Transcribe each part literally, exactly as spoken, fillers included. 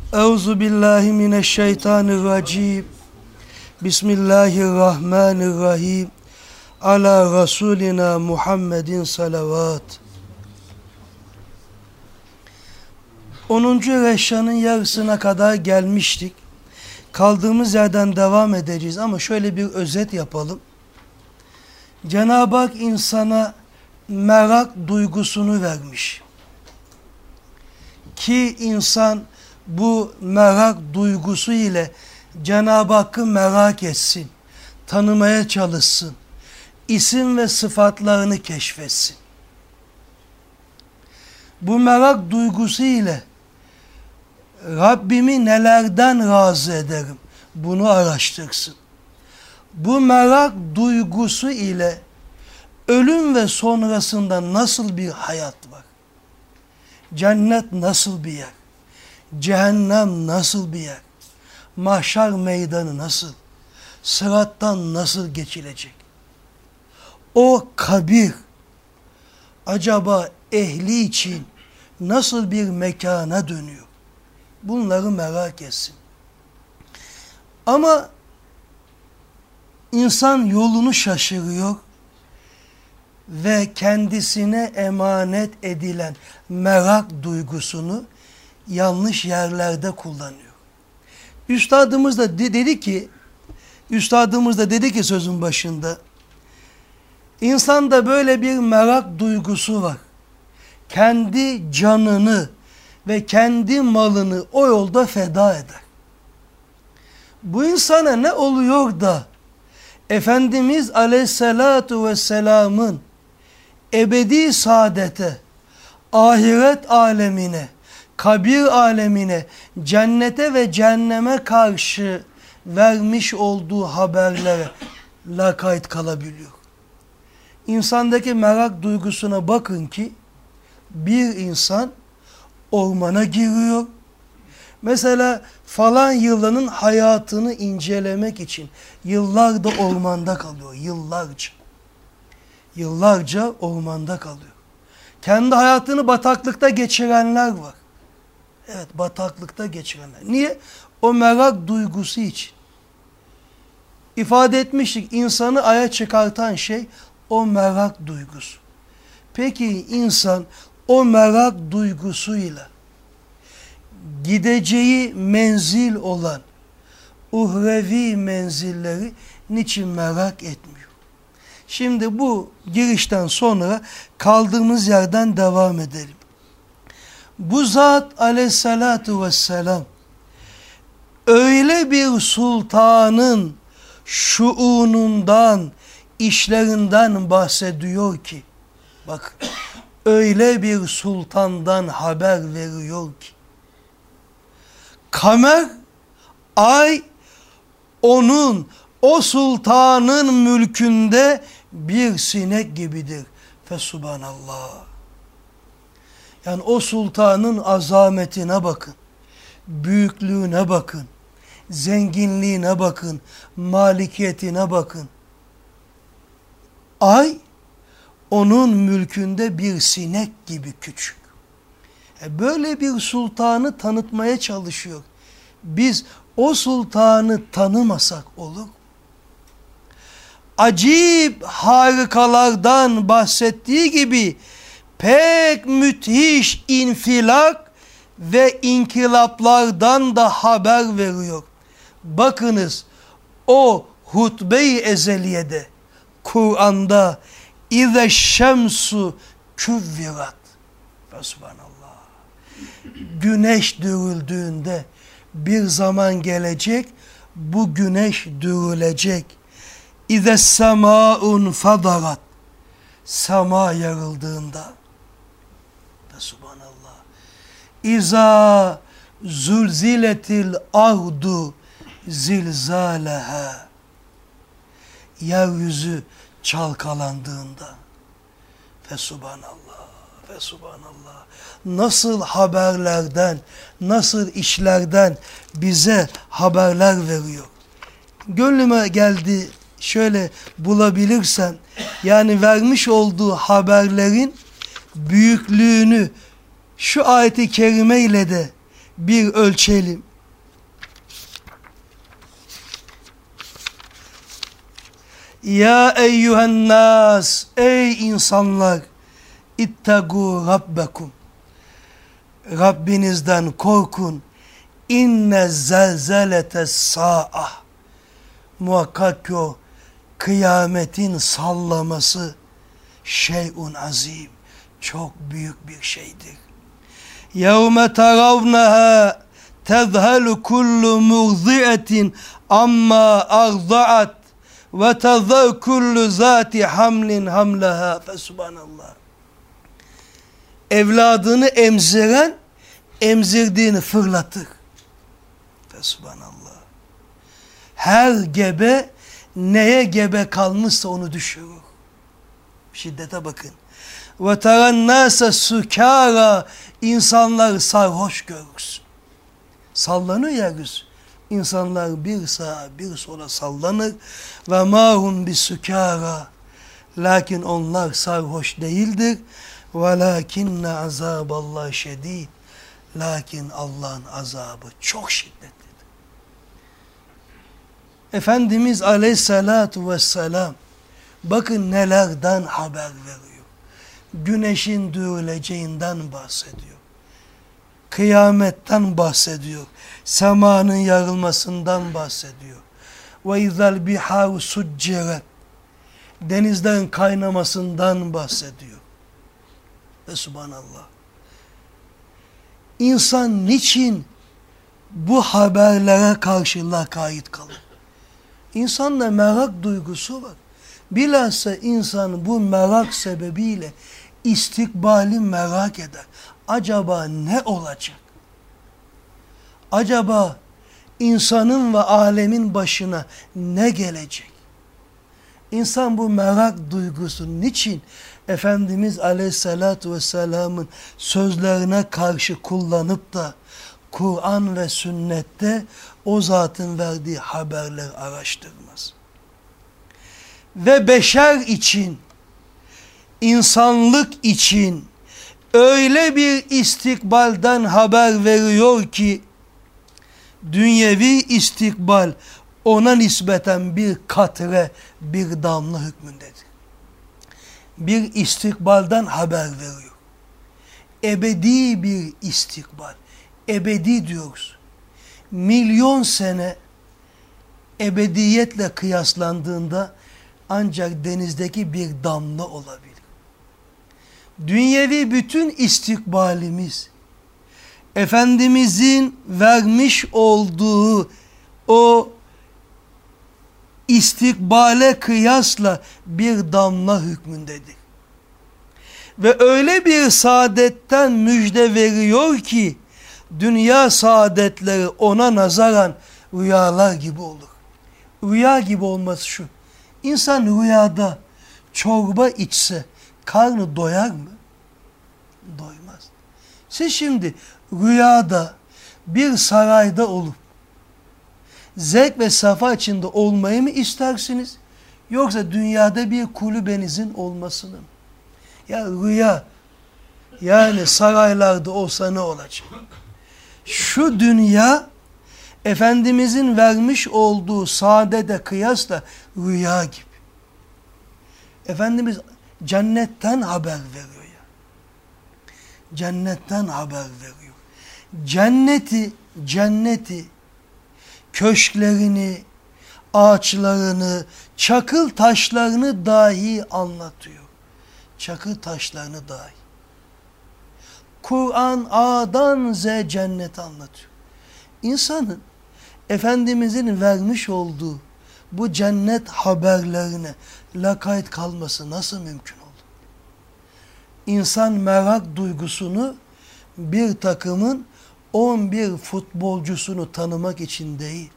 Euzu billahi mineşşeytanirracim. Bismillahirrahmanirrahim. Ala Resulina Muhammedin salavat. onuncu reşşanın yarısına kadar gelmiştik. Kaldığımız yerden devam edeceğiz ama şöyle bir özet yapalım. Cenab-ı Hak insana merak duygusunu vermiş. Ki insan bu merak duygusu ile Cenab-ı Hakk'ı merak etsin, tanımaya çalışsın, isim ve sıfatlarını keşfetsin. Bu merak duygusu ile Rabbimi nelerden razı ederim, bunu araştırsın. Bu merak duygusu ile ölüm ve sonrasında nasıl bir hayat var? Cennet nasıl bir yer? Cehennem nasıl bir yer? Mahşer meydanı nasıl? Sırattan nasıl geçilecek? O kabir acaba ehli için nasıl bir mekana dönüyor? Bunları merak etsin. Ama insan yolunu şaşırıyor ve kendisine emanet edilen merak duygusunu yanlış yerlerde kullanıyor. Üstadımız da dedi ki, Üstadımız da dedi ki sözün başında, insanda böyle bir merak duygusu var. Kendi canını ve kendi malını o yolda feda eder. Bu insana ne oluyor da Efendimiz Aleyhisselatu Vesselam'ın ebedi saadete, ahiret alemine, kabir alemine, cennete ve cehenneme karşı vermiş olduğu haberlere lakayt kalabiliyor. İnsandaki merak duygusuna bakın ki bir insan ormana giriyor. Mesela falan yılanın hayatını incelemek için yıllarca ormanda kalıyor. Yıllarca. Yıllarca ormanda kalıyor. Kendi hayatını bataklıkta geçirenler var. Evet, bataklıkta geçirenler. Niye? O merak duygusu için. İfade etmiştik, insanı aya çıkartan şey o merak duygusu. Peki insan o merak duygusuyla gideceği menzil olan uhrevi menzilleri niçin merak etmiyor? Şimdi bu girişten sonra kaldığımız yerden devam edelim. Bu zat aleyhissalatu vesselam öyle bir sultanın şuunundan, işlerinden bahsediyor ki, bak öyle bir sultandan haber veriyor ki, kamer, ay onun, o sultanın mülkünde bir sinek gibidir. Fesubhanallah. Yani o sultanın azametine bakın, büyüklüğüne bakın, zenginliğine bakın, malikiyetine bakın. Ay, onun mülkünde bir sinek gibi küçük. E böyle bir sultanı tanıtmaya çalışıyor. Biz o sultanı tanımasak olur. Acip harikalardan bahsettiği gibi pek müthiş infilak ve inkılaplardan da haber veriyor. Bakınız o hutbe-i ezeliyede, Kur'an'da İze şemsu küvvirat. Subhanallah. Güneş dürüldüğünde bir zaman gelecek, bu güneş dürülecek. İze semâun fadarat. Sema yarıldığında. Subhanallah. İza zulziletil ardu zilzaleha. Yeryüzü çalkalandığında. Fesubhanallah, fesubhanallah. Nasıl haberlerden, nasıl işlerden bize haberler veriyor. Gönlüme geldi, şöyle bulabilirsen, yani vermiş olduğu haberlerin büyüklüğünü şu ayeti kerime ile de bir ölçelim. Ya eyyühen nas, ey insanlar, ittegu rabbekum, Rabbinizden korkun. İnne zelzelete sa'a, muhakkak ki o kıyametin sallaması şeyun azim, çok büyük bir şeydir. Yevme teravneha tezhelu kullu murzi'etin amma arza'at ve tezer kullu zati hamlin hamleha. Fesubhanallah. Evladını emziren emzirdiğini fırlatır. Fesubhanallah. Her gebe neye gebe kalmışsa onu düşürür. Şiddete bakın. Ve teren nase sukara, insanları sarhoş görürsün. Sallanır yeryüzü. İnsanlar bir sağa bir sola sallanır. Ve mahum bis sukara, lakin onlar sarhoş değildir. Velakinne azaballah şedid, lakin Allah'ın azabı çok şiddetlidir. Efendimiz aleyhissalatu vesselam bakın nelerden haber veriyor. Güneşin dövüleceğinden bahsediyor. Kıyametten bahsediyor. Semanın yarılmasından bahsediyor. Ve izâl bihâru succeret, denizden kaynamasından bahsediyor. Ve subhanallah. İnsan niçin bu haberlere karşı lakayt kalır? İnsanda merak duygusu var. Bilhassa insan bu merak sebebiyle istikbali merak eder. Acaba ne olacak? Acaba insanın ve alemin başına ne gelecek? İnsan bu merak duygusunu niçin Efendimiz Aleyhisselatü Vesselam'ın sözlerine karşı kullanıp da Kur'an ve sünnette o zatın verdiği haberler araştırmaz? Ve beşer için, insanlık için öyle bir istikbalden haber veriyor ki, dünyevi istikbal ona nispeten bir katre, bir damla hükmündedir. Bir istikbalden haber veriyor. Ebedi bir istikbal. Ebedi diyoruz. Milyon sene ebediyetle kıyaslandığında ancak denizdeki bir damla olabilir. Dünyevi bütün istikbalimiz, Efendimizin vermiş olduğu o istikbale kıyasla bir damla hükmündedir. Ve öyle bir saadetten müjde veriyor ki, dünya saadetleri ona nazaran rüyalar gibi olur. Rüya gibi olması şu: İnsan rüyada çorba içse karnı doyar mı? Doymaz. Siz şimdi rüyada bir sarayda olup zevk ve safa içinde olmayı mı istersiniz? Yoksa dünyada bir kulübenizin olmasını mı? Ya rüya, yani saraylarda olsa ne olacak? Şu dünya, Efendimizin vermiş olduğu saadete kıyasla rüya gibi. Efendimiz cennetten haber veriyor ya. Cennetten haber veriyor. Cenneti, cenneti, köşklerini, ağaçlarını, çakıl taşlarını dahi anlatıyor. Çakıl taşlarını dahi. Kur'an A'dan Z'ye cenneti anlatıyor. İnsanın Efendimizin vermiş olduğu bu cennet haberlerine lakayt kalması nasıl mümkün oldu? İnsan merak duygusunu bir takımın on bir futbolcusunu tanımak için değil,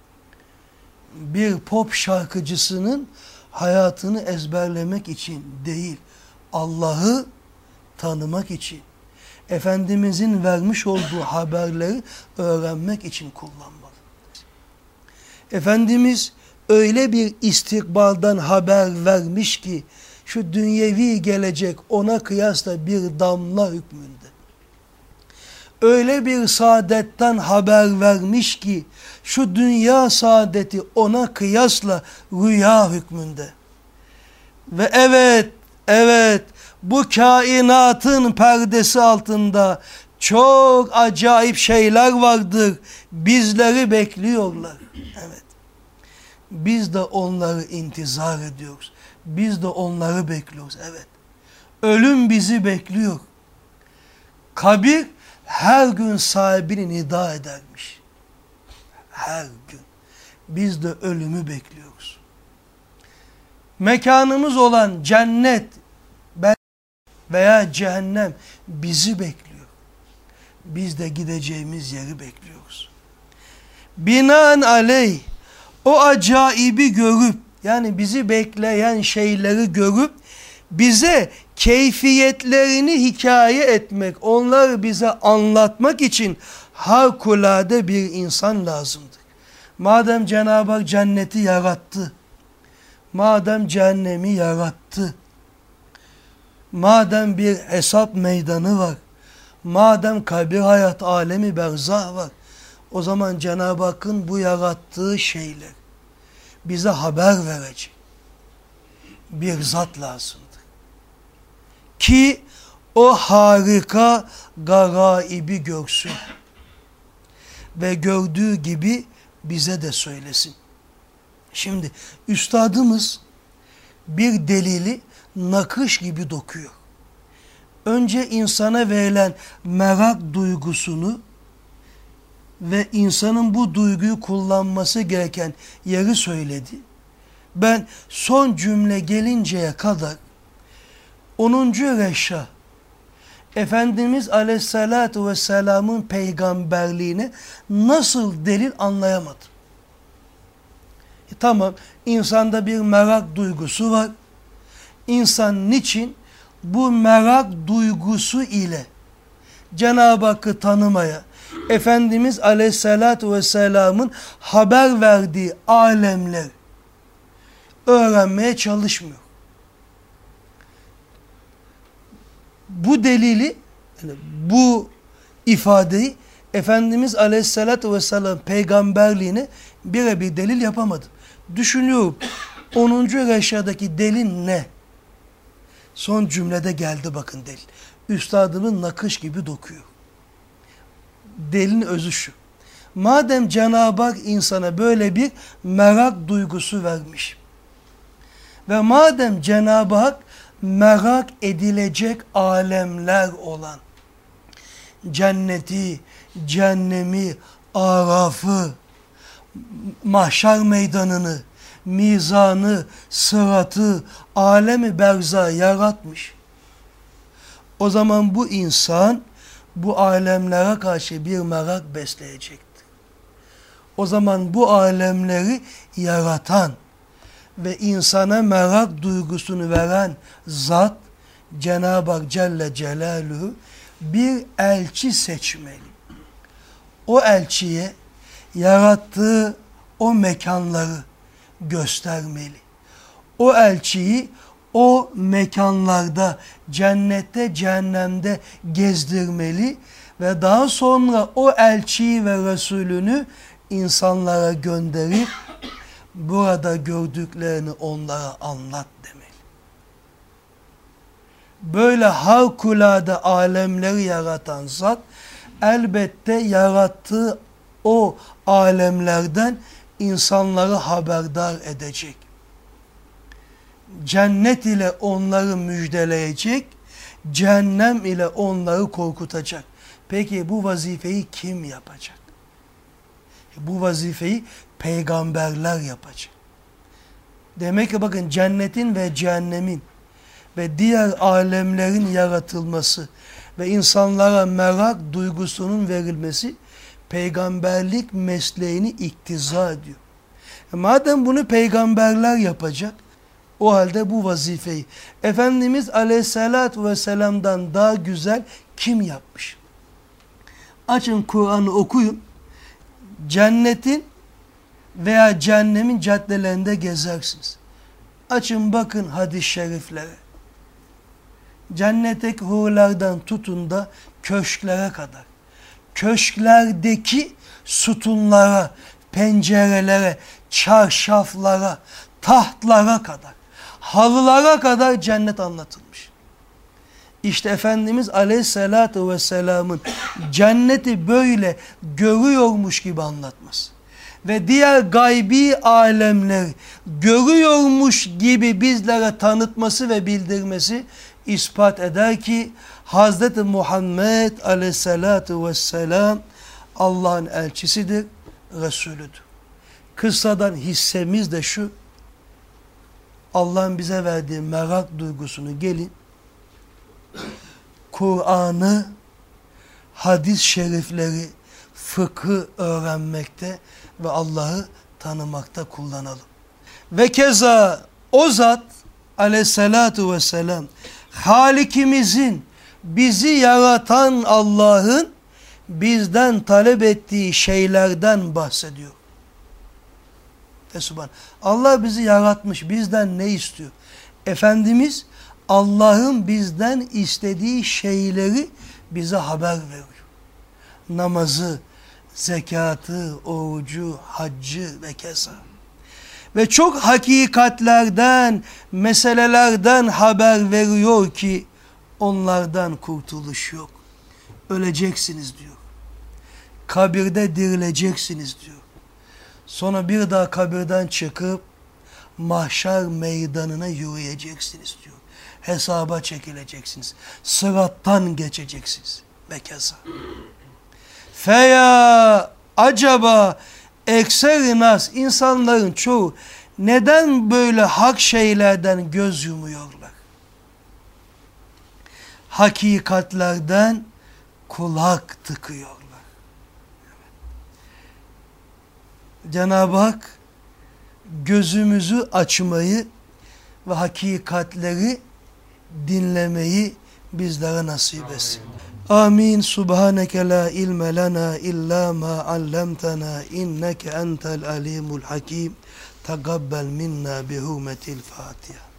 bir pop şarkıcısının hayatını ezberlemek için değil, Allah'ı tanımak için, Efendimizin vermiş olduğu haberleri öğrenmek için kullanmalı. Efendimiz öyle bir istikbaldan haber vermiş ki, şu dünyevi gelecek ona kıyasla bir damla hükmünde. öyle bir saadetten haber vermiş ki şu dünya saadeti ona kıyasla rüya hükmünde. Ve evet, evet bu kainatın perdesi altında çok acayip şeyler vardır. Bizleri bekliyorlar. Evet. Biz de onları intizar ediyoruz. Biz de onları bekliyoruz. Evet. Ölüm bizi bekliyor. Kabir her gün sahibini nida edermiş. Her gün. Biz de ölümü bekliyoruz. Mekanımız olan cennet veya cehennem bizi bekliyor. Biz de gideceğimiz yeri bekliyoruz. Binaenaleyh o acayibi görüp, yani bizi bekleyen şeyleri görüp bize keyfiyetlerini hikaye etmek, onları bize anlatmak için harikulade bir insan lazımdır. Madem Cenab-ı Hak cenneti yarattı, madem cehennemi yarattı, madem bir hesap meydanı var, madem kabir hayat alemi berzah var, o zaman Cenab-ı Hakk'ın bu yarattığı şeyler bize haber verecek bir zat lazımdır. Ki o harika garaibi görsün ve gördüğü gibi bize de söylesin. Şimdi üstadımız bir delili nakış gibi dokuyor. Önce insana verilen merak duygusunu ve insanın bu duyguyu kullanması gereken yeri söyledi. Ben son cümle gelinceye kadar onuncu reşa Efendimiz Aleyhisselatü Vesselam'ın peygamberliğine nasıl delil anlayamadım. E tamam, insanda bir merak duygusu var. İnsan niçin bu merak duygusu ile Cenab-ı Hakk'ı tanımaya, Efendimiz Aleyhisselatü Vesselam'ın haber verdiği alemler öğrenmeye çalışmıyor? Bu delili, yani bu ifadeyi Efendimiz Aleyhisselatü Vesselam peygamberliğine birebir delil yapamadım. Düşünüyorum, onuncu reşadaki delil ne? Son cümlede geldi bakın delil. Üstadımın nakış gibi dokuyor. Delilin özü şu. Madem Cenab-ı Hak insana böyle bir merak duygusu vermiş ve madem Cenab-ı Hak merak edilecek alemler olan cenneti, cehennemi, arafı, mahşer meydanını, mizanı, sıratı, alemi berza yaratmış, o zaman bu insan bu alemlere karşı bir merak besleyecektir. O zaman bu alemleri yaratan ve insana merak duygusunu veren zat Cenab-ı Hak Celle Celaluhu bir elçi seçmeli. O elçiye yarattığı o mekanları göstermeli. O elçiyi o mekanlarda, cennette, cehennemde gezdirmeli ve daha sonra o elçiyi ve Resulünü insanlara gönderip burada gördüklerini onlara anlat demeli. Böyle harikulade alemleri yaratan zat elbette yarattığı o alemlerden insanları haberdar edecek. Cennet ile onları müjdeleyecek, cehennem ile onları korkutacak. Peki bu vazifeyi kim yapacak? Bu vazifeyi peygamberler yapacak. Demek ki bakın, cennetin ve cehennemin ve diğer alemlerin yaratılması ve insanlara merak duygusunun verilmesi peygamberlik mesleğini iktiza ediyor. E madem bunu peygamberler yapacak, o halde bu vazifeyi Efendimiz Aleyhisselatü Vesselam'dan daha güzel kim yapmış? Açın Kur'an'ı okuyun. Cennetin veya cehennemin caddelerinde gezersiniz. Açın bakın hadis-i şeriflere. Cennetteki hurilerden tutun da köşklere kadar, köşklerdeki sütunlara, pencerelere, çarşaflara, tahtlara kadar, halılara kadar cennet anlatılmış. İşte Efendimiz Aleyhisselatü Vesselam'ın cenneti böyle görüyormuş gibi anlatması ve diğer gaybi alemleri görüyormuş gibi bizlere tanıtması ve bildirmesi ispat eder ki Hazreti Muhammed Aleyhisselatü Vesselam Allah'ın elçisidir, Resulüdür. Kıssadan hissemiz de şu: Allah'ın bize verdiği merak duygusunu gelin Kur'an'ı, hadis-i şerifleri, fıkhı öğrenmekte ve Allah'ı tanımakta kullanalım. Ve keza o zat Aleyhissalatu vesselam Halikimizin, bizi yaratan Allah'ın bizden talep ettiği şeylerden bahsediyor. Fesubhan. Allah bizi yaratmış, bizden ne istiyor? Efendimiz Allah'ın bizden istediği şeyleri bize haber veriyor. Namazı, zekatı, orucu, haccı ve keza. Ve çok hakikatlerden, meselelerden haber veriyor ki onlardan kurtuluş yok. Öleceksiniz diyor. Kabirde dirileceksiniz diyor. Sonra bir daha kabirden çıkıp mahşer meydanına yürüyeceksiniz diyor. Hesaba çekileceksiniz. Sırattan geçeceksiniz. Ve keza. Feya acaba ekser nas, insanların çoğu neden böyle hak şeylerden göz yumuyorlar? Hakikatlerden kulak tıkıyorlar. Cenab-ı Hak gözümüzü açmayı ve hakikatleri dinlemeyi bizlere nasip etsin. Amin. Subhaneke la ilme lana illa ma allamtana inneke entel alimul hakim. Tegabbel minna bi hurmetil Fatiha.